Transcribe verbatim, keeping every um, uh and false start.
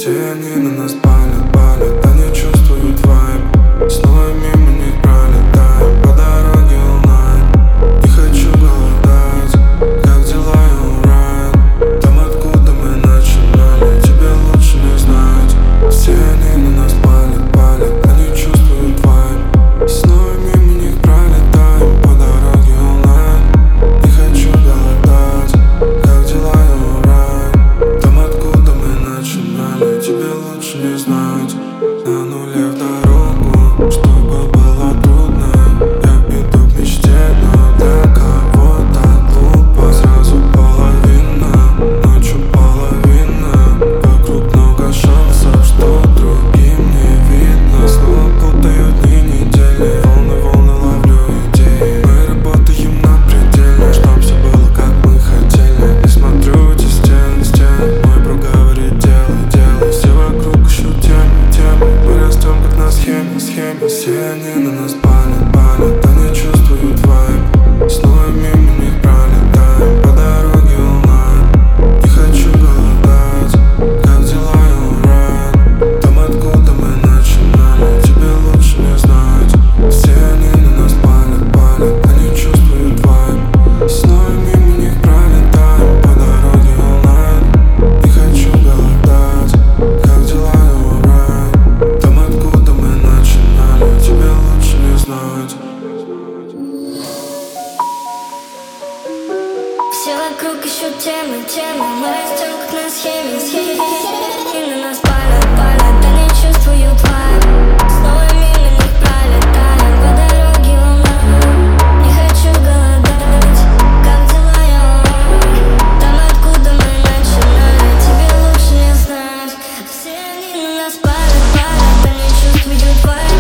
Все они на нас палят, палят, они чувствуют вайб. Снова мимо них пролетаю, по дороге онлайн. Не хочу голодать, как дела и alright. Там, откуда мы начинали, тебе лучше не знать. Все они на нас палят, палят, они чувствуют вайб. Снова мимо них пролетаю, по дороге онлайн. Не хочу голодать, как дела и alright. Там, откуда мы начинали, тебе лучше не знать. На нуле в дорогу, чтобы было трудно. Я иду к мечте, но для кого-то глупо. Сразу половина, ночью половина. Вокруг много шансов, что другим не видно. Снова путают дни, недели, волны, волны ловлю идеи. Мы работаем на пределе, чтоб все было как мы хотели. Не смотрю эти стены, стены. Мой друг говорит, делай, делай. Все вокруг ищут темы, темы. Мы растем как на схеме, схеме. Все они на нас палят, палят, они чувствуют вайб. Снова мимо них пролетаем, по дороге онлайн. Не хочу голодать, как дела и alright. Там, откуда мы начинали, тебе лучше не знать. Все они на нас палят, палят, они чувствуют вайб. Снова мимо них пролетаем, по дороге онлайн. Не хочу голодать, как дела и alright. Там, откуда мы начинали, тебе лучше не знать. Все вокруг ищут темы, темы. Мы растем как на схеме, схеме. И на нас палят, палят, они чувствуют вайб. Снова мимо них пролетаем, по дороге онлайн. Не хочу голодать, как дела и alright. Там, откуда мы начинали, тебе лучше не знать. Все они на нас палят, палят, они чувствуют вайб.